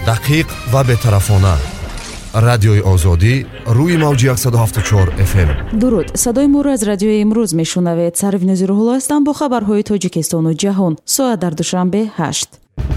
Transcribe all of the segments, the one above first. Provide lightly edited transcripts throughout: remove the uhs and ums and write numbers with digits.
دقیق و بی‌طرفانه. رادیوی آزادی روی موج 174 FM. درود. صدای ما را از رادیوی امروز میشنوید. سروین زیروغلو هستم با خبرهای تاجیکستان و جهان. ساعت در دوشنبه 8.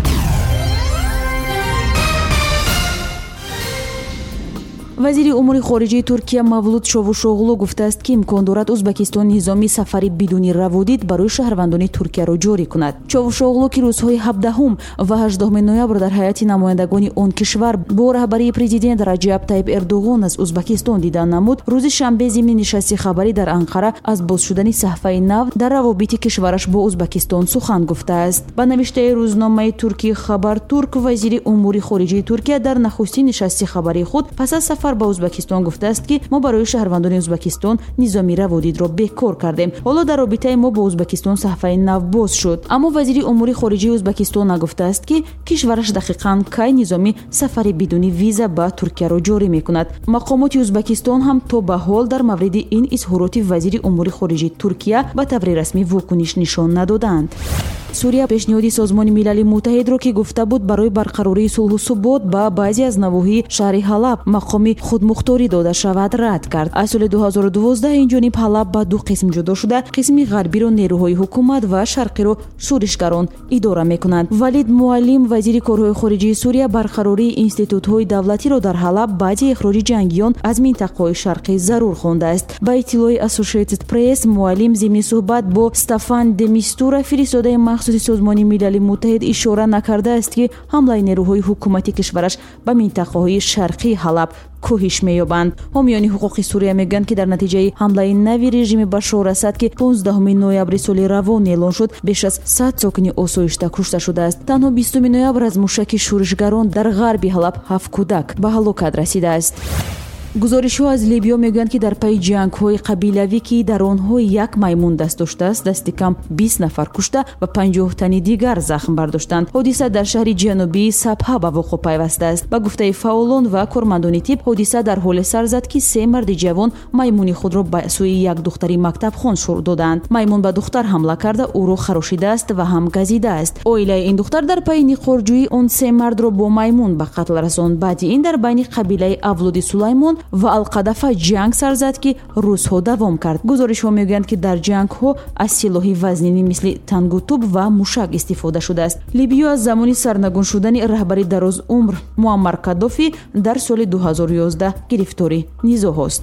وزیر امور خارجه ترکیه مولود چاوشوغلو گفته است که امکان دارد ازبکستان نظامی سفری بدون روادید برای شهروندان ترکیه را جاری کند. چاوشوغلو که روزهای 17 و 18 نوامبر در هیئت نمایندگان آن کشور با رهبری پرزیدنت رجب طیب اردوغان از ازبکستان دیدن نمود، روز شنبه ضمن نشست خبری در انقره از باز شدن صفحه نو در روابط کشورش با ازبکستان سخن گفته است. با نوشته روزنامه ترکی خبر ترک، وزیر امور خارجه ترکیه در نخستین نشست خبری خود پس از سفر با ازبکستان گفته است که ما برای شهروندان ازبکستان نظامی روادید را بکار کردیم. حالا در رابطه ما با ازبکستان صفحه نو باز شد. اما وزیر امور خارجه ازبکستان نگفته است که کشورش دقیقاً کی نظامی سفری بدون ویزا به ترکیه را جاری میکند. مقامات ازبکستان هم تا به حال در مورد این اظهارات وزیر امور خارجه ترکیه به طور رسمی واکنش نشان ندادند. سوریه پیشنهاد سازمان ملل متحد را که گفته بود برای برقراری صلح و ثبات به بعضی از نواحی شهر حلب مقام خودمختاری داده شود رد کرد. از سال 2012 این جانب حلب به دو قسم جدا شده، قسم غربی را نیروهای حکومت و شرقی را شورشگران اداره میکنند. ولید معلم وزیر کارهای خارجه سوریه برقراری انستیتوت‌های دولتی را در حلب بعد اخراج جنگیان از منطقه شرقی ضرور خوانده است. با اطلاع اسوسییتد پرس، معلم ضمن صحبت با استفان د میستورا فرستاده مخصوص سازمان ملل متحد اشاره نکرده است که حمله نیروهای حکومتی کشورش به منطقه‌های شرقی حلب کاهش می‌یابند. حامیان حقوق سوریه میگویند که در نتیجه حمله نوی رژیم بشار اسد که 15 نوامبر سال روان اعلان شد، بیش از 100 ساکن آسایشته کشته شده است. تنها 20 نوامبر از موشک شورشگران در غرب حلب 7 کودک به هلاکت رسیده است. گزارش‌ها از لیبیا میگویند که در پی جنگ‌های قبیلوی که در آنها یک میمون دست داشته است، دست کم 20 نفر کشته و 50 تن دیگر زخم برداشتند. حادثه در شهر جنوبی سبها به وقوع پیوسته است. با گفته فعالان و کارمندان تیپ، حادثه در حال سر زد که 3 مرد جوان میمون خود را به سوی یک دختری مکتب خوان شروع دادند. میمون به دختر حمله کرده، او را خراشیده است و هم گزیده است. عائله این دختر در پی نقارجویی آن 3 مرد را با میمون به قتل رساند. بعد این در بین قبیله اولاد سلیمان و القدفه جنگ سر زد که روزها دوام کرد. گزارش‌ها میگویند که در جنگ‌ها از سلاح وزنی مثل تانک و توپ و موشک استفاده شده است. لیبیا از زمان سرنگون شدن رهبر دراز عمر معمر کادافی در سال 2011 گرفتاری نزاع است.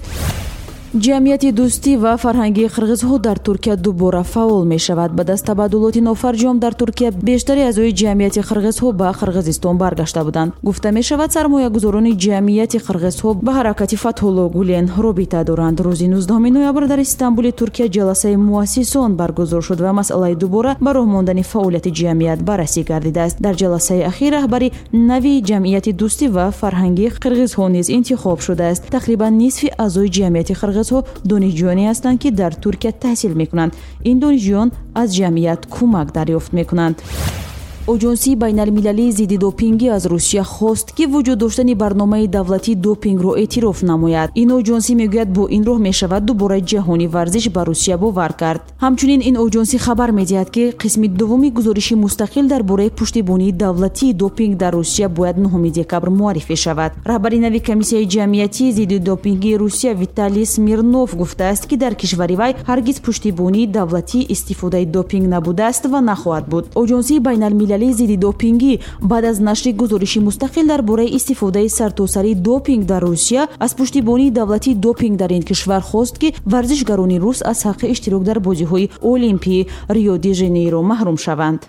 جمعیت دوستی و فرهنگی قرغیزها در ترکیه دوباره فعال می شود. به دست تبادلات نافرجام در ترکیه بیشتری اعضای جمعیت قرغیزها به قرغیزستان برگشته بودند. گفته می شود سرمایه‌گذاران جمعیت قرغیزها به حرکت فتح‌الله گولن رابطه دارند. روز 19 نوامبر در استانبول ترکیه جلسه مؤسسان برگزار شد و مسئله دوباره به راه ماندن فعالیت جمعیت بررسی گردیده است. در جلسه اخیر رهبری نوی جمعیت دوستی و فرهنگی قرغیزها نیز انتخاب شده است. تقریبا نصف اعضای جمعیت قرغیز دانشجویانی هستند که در ترکیه تحصیل میکنند. این دانشجویان از جمعیت کمک دریافت میکنند. اژانسی بین المللی ضد دوپینگی از روسیه خواست که وجود داشتن برنامه دولتی دوپینگ را اعتراف نماید. این اژانسی میگوید با این راه میشود دوباره جهانی ورزش به روسیه باور کرد. همچنین این اژانسی خبر میدهد که قسم دوم گزارش مستقل درباره پشتیبانی دولتی دوپینگ در روسیه باید 9 دکبر معرفی شود. رهبر نوی کمیسیون جمعیتی ضد دوپینگی روسیه ویتالی سمیرنوف گفته است که در کشور وی هرگز پشتیبانی دولتی استفاده دوپینگ نبوده است و نخواهد بود. اژانسی بین المللی ضد دوپینگی بعد از نشر گزارشی مستقل درباره استفاده سرتاسری دوپینگ در روسیه از پشتیبانی دولتی دوپینگ در این کشور خواست که ورزشکاران روس از حق اشتراک در بازی‌های المپی ریو دی ژانیرو محروم شوند.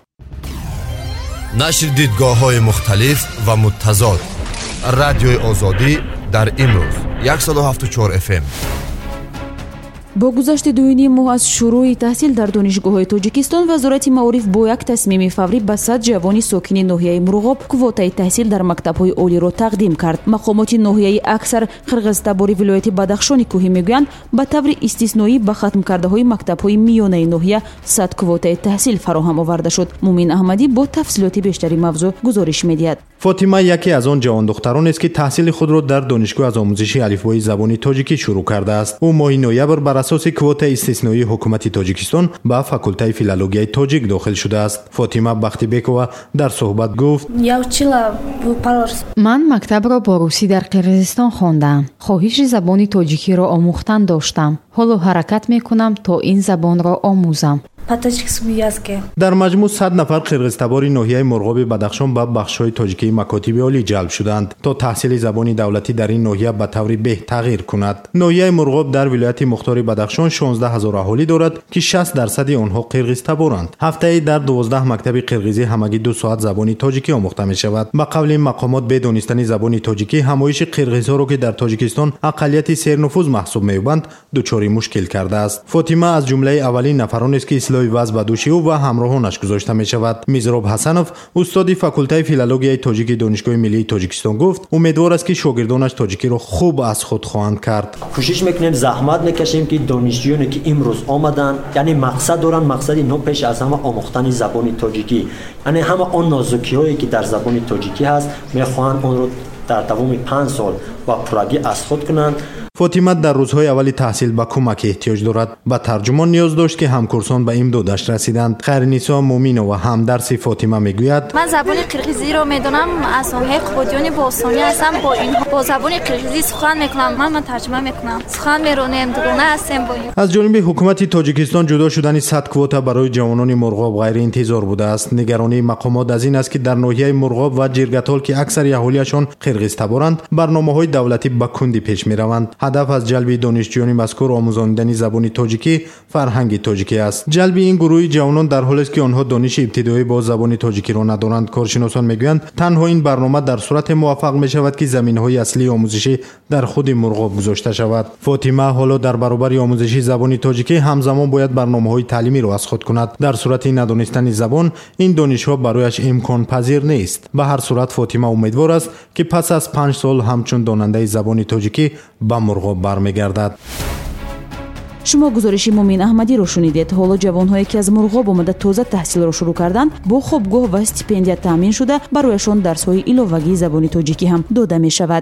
نشر دیدگاه‌های مختلف و متضاد. رادیوی آزادی در امروز 174 FM. با گذشت 2.5 ماه از شروع تحصیل در دانشگاه‌های تاجیکستان، وزارت معارف با یک تصمیم فوری به 100 جوان ساکن ناحیه مرغاب کوتای تحصیل در مکتب‌های عالی را تقدیم کرد. مقامات ناحیه اکثر قرغیزتباری ولایت بدخشان کوهی میگویند به طور استثنایی به ختم کرده‌های مکتب‌های میانه ناحیه 100 کوتای تحصیل فراهم آورده شد. مومن احمدی با تفصیلات بیشتری موضوع گزارش می‌دهد. فاطمه یکی از آن جوان دختران است که تحصیل خود را در دانشگاه از آموزش الفبای زبان تاجیکی شروع کرده است. او ماه نوامبر بر اساس کوتا استثنایی حکومت تاجیکستان به فاکولته فیلولوژی تاجیک داخل شده است. فاطمه بختیبکова در صحبت گفت: من مکتب را با روسی در قرقیزستان خواندم. خواهش زبان تاجیکی را آموختن داشتم. حالا حرکت میکنم تا این زبان را آموزم. در مجموع 100 نفر قرقیزتبار ناحیه مرغاب بدخشان به بخش‌های تاجیکی مکاتب عالی جلب شدند تا تحصیل زبان دولتی در این ناحیه به طور بهتر تغییر کند. ناحیه مرغاب در ولایت مختار بدخشان 16000 اهالی دارد که 60% آنها قرقیزتبارند. هفته‌ای در 12 مکتب قرقیزی همگی 2 ساعت زبان تاجیکی آموخته می‌شود. به قول این مقامات به دانستن زبان تاجیکی همایش قرقیزها را که در تاجیکستان اقلیت سرنفوذ محسوب می‌یابند دچار مشکل کرده است. فاطمه از جمله اولین نفران است که اصلاح وضع به دوش او و همراهانش گذاشته می‌شود. میزراب حسنوف استاد فاکولته فیلولوژی تاجیک دانشگاه ملی تاجیکستان گفت امیدوار است که شاگردانش تاجیکی را خوب از خود خواهند کرد. کوشش میکنیم زحمت میکشیم که دانشجویانی که امروز آمدن یعنی مقصد دارن، مقصدی نو پیش از همه آموختن زبان تاجیکی، یعنی همه آن نازکی‌هایی که در زبان تاجیکی هست میخواهند اون رو در دوام 5 سال با پرگی از خود کنند. فاطمه در روزهای اولی تحصیل به کمک احتیاج دارد. به ترجمان نیاز داشت که همکورسان به امدادش رسیدند. خیرنیسا مومینه و همدرس فاطمه میگوید: من زبان قرقیزی رو میدونم، از سامه خودیون باستانی هستم، با زبان قرقیزی سخن میکنم، من ترجمه میکنم، سخن میرونیم، دوگانه هستیم با این. از جانب حکومت تاجیکستان جدا شدن 100 کوتا برای جوانان مرغاب غیر انتظار بوده است. نگرانی مقامات از این است که در ناحیه مرغاب و جرگتال که اکثر اهالیشان قرقیزتبارند برنامه‌های دولتی به کندی پیش میروند. هدف از جلب دانشجویان مذکور آموزاندن زبان تاجیکی فرهنگ تاجیکی است. جلب این گروه جوانان در حالی است که آنها دانش ابتدایی با زبان تاجیکی را ندارند. کارشناسان میگویند تنها این برنامه در صورت موفق می شود که زمینهای اصلی آموزشی در خود مرغاب گذاشته شود. فاطمه حالا در برابر آموزش زبان تاجیکی همزمان باید برنامه‌های تعلیمی را از خود کند. در صورت ندانستن زبان این دانش‌ها برایش امکان پذیر نیست. به هر صورت فاطمه امیدوار است که پس از 5 سال همچون داننده زبان تاجیکی به مرغاب برمیگردد. شما گزارشی مومین احمدی رو شنیدید. حالا جوان‌هایی که از مرغاب اومده تازه تحصیل را شروع کردند با خوابگاه و استیپندیا تامین شده برایشان درس‌های ایلاوگی زبان تاجیکی هم داده می‌شود.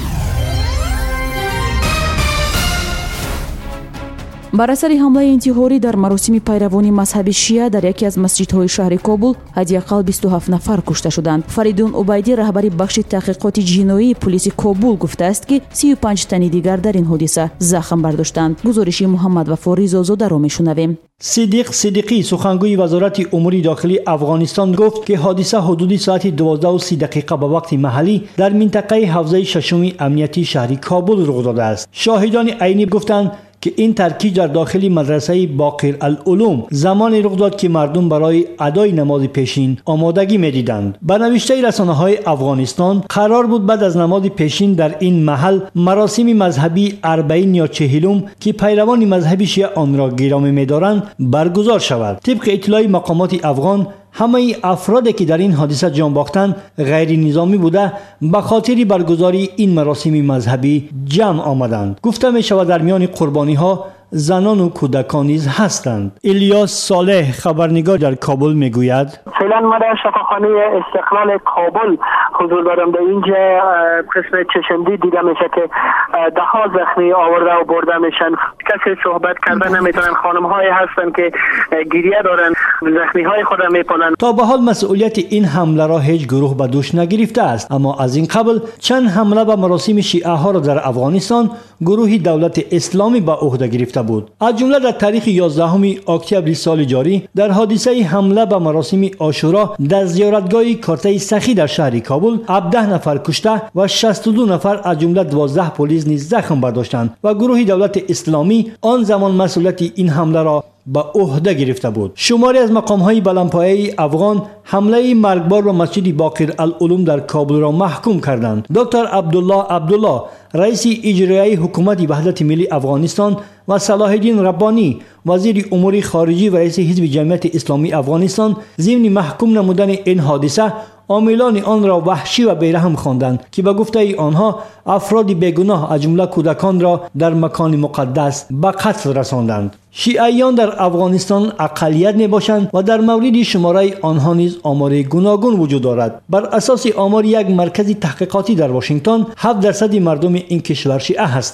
بر اثر حمله انتحاری در مراسم پیروانی مذهب شیعه در یکی از مسجدهای شهر کابل حداقل 27 نفر کشته شدند. فریدون عبیدی رهبر بخش تحقیقات جنایی پلیس کابل گفته است که 35 تن دیگر در این حادثه زخم برداشتند. گزارش محمد وفا ریزازاده را میشنویم. صدیق صدیقی سخنگوی وزارت امور داخلی افغانستان گفت که حادثه حدود ساعت 12:30 به وقت محلی در منطقه حوزه ششم امنیتی شهر کابل رخ داده است. شاهدان عینی گفتند که این ترکیب در داخل مدرسه باقر العلوم زمانی رخ داد که مردم برای ادای نماز پیشین آمادگی می‌دیدند. به نوشته رسانه‌های افغانستان قرار بود بعد از نماز پیشین در این محل مراسم مذهبی 40 یا 40 که پیروان مذهب شیعه آن را گرامی می‌دارند برگزار شود. طبق اطلاع مقامات افغان همه افرادی که در این حادثه جان باختند غیر نظامی بوده به خاطر برگزاری این مراسم مذهبی جمع آمدند. گفته می شود در میان قربانی ها زنان و کودکان نیز هستند. الیاس صالح خبرنگار در کابل میگوید فعلا ما در شفاخانه استقلال کابل حضور دارم. در اینجا قسم چشمدید دیده میشه که ده ها زخمی آورده و برده میشن. کسی صحبت کردن نمیتونن. خانم های هستن که گریه دارن، زخمی های خود میپالن. تا به حال مسئولیت این حمله را هیچ گروه به دوش نگرفته است، اما از این قبل چند حمله به مراسم شیعه ها را در افغانستان گروه دولت اسلامی به عهده گرفته بود. از جمله در تاریخ 11 اکتبر سال جاری در حادثه حمله به مراسم عاشورا در زیارتگاه کارته سخی در شهر کابل 17 نفر کشته و 62 نفر از جمله 12 پلیس نیز زخم برداشتند و گروه دولت اسلامی آن زمان مسئولیت این حمله را به عهده گرفته بود. شماری از مقام‌های بلندپایه افغان حمله مرگبار به مسجد باقر العلوم در کابل را محکوم کردند. دکتر عبدالله رئیس اجرایی حکومت وحدت ملی افغانستان و صلاح الدین ربانی وزیر امور خارجه و رئیس حزب جمعیت اسلامی افغانستان ضمن محکوم نمودن این حادثه عاملان آن را وحشی و بیرحم خواندند که به گفته آنها افراد بیگناه از جمله کودکان را در مکان مقدس به قتل رساندند. شیعیان در افغانستان اقلیت میباشند و در مورد شماره آنها نیز آمار گوناگون وجود دارد. بر اساس آمار یک مرکز تحقیقاتی در واشنگتن 7% مردم این کشور شیعه هستند.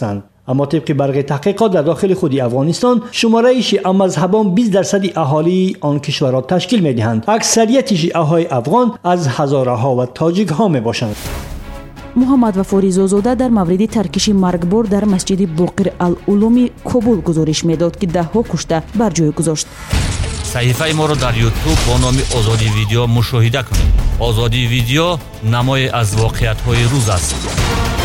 اما طبق برق تحقیقات در داخل خود افغانستان شماره شیعه مذهبان 20% اهالی آن کشورها تشکیل می‌دهند. اکثریت شیعه‌های افغان از هزاره‌ها و تاجیک‌ها میباشند. محمد وفاری زوزاده در مورد ترکشی مرگبار در مسجد باقر العلومی کابل گزارش میداد که 10 کشته بر جای گذاشت. صحیفه ما را در یوتیوب با نام آزادی ویدیو مشاهده کنید. آزادی ویدیو نمای از واقعیت‌های روز است.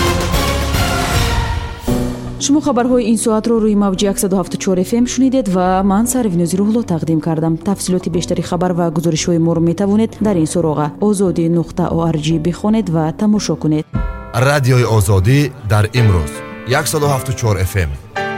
شما خبرهای این ساعت رو روی موج 174 FM شنیدید و من سروینوزی روحلا تقدیم کردم. تفصیلات بیشتری خبر و گزارش‌های ما رو میتوانید در این سراغ azadi.org بخونید و تماشا کنید. رادیوی آزادی در امروز 174 FM.